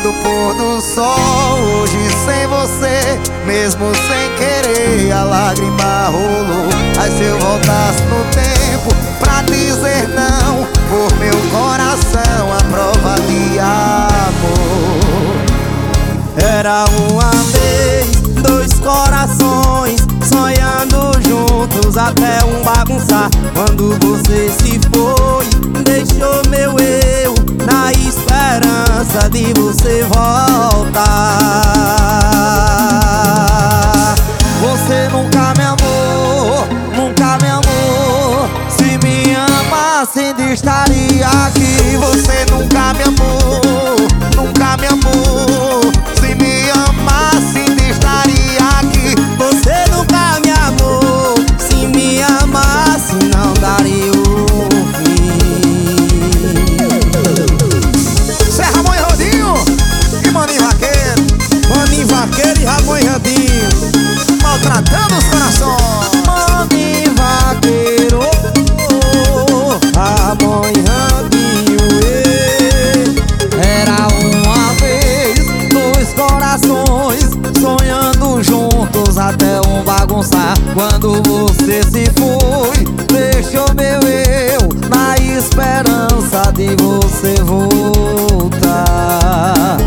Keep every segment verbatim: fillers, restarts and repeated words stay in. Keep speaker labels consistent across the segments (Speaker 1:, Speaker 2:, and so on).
Speaker 1: do pôr do sol. Hoje sem você, mesmo sem querer, a lágrima rolou. Mas se eu voltasse no tempo pra dizer não, por meu coração a prova de amor. Era uma vez dois corações sonhando juntos até um bagunçar. Quando você se foi, deixou meu eu na esperança de você voltar. Você nunca me amou, nunca me amou. Se me amasse ainda estaria aqui. Você nunca me amou, nunca me amou. Se me amasse ainda estaria aqui. Você nunca me amou. Se me amasse não daria um fim. Cê é Ramon e Rodinho e Maninho Vaqueiro. Maninho Vaqueiro e Ramon e Rodinho, maltratando os corações. Maninho Vaqueiro, Ramon e Rodinho, era uma vez dois corações sonhando juntos até um bagunçar. Quando você se foi, deixou meu eu na esperança de você voltar.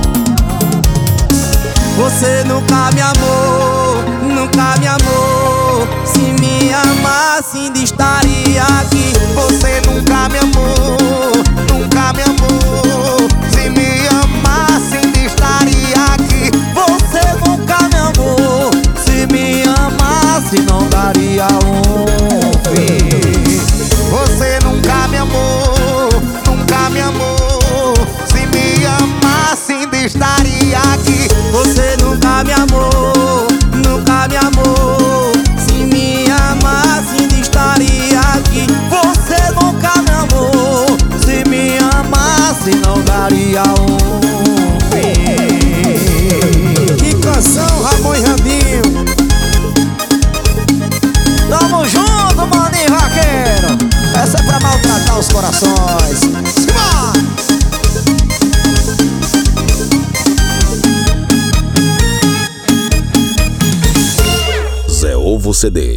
Speaker 1: Você nunca me amou, nunca me amou. Se me amasse ainda estaria aqui. Você nunca me amou, nunca me amou. Se me amasse ainda estaria aqui. Você nunca me amou. Se me amasse não daria um fim. Você nunca me amou, nunca me amou. Se me amasse ainda estaria aqui. Você nunca me amou, nunca me amou. Se me amasse ainda estaria aqui. Você nunca me amou. Se me amasse não daria um fim. Que canção, Ramon e Randinho. Tamo junto, Maninho Vaqueiro. Essa é pra maltratar os corações. Simbora!
Speaker 2: Zé Ovo C D.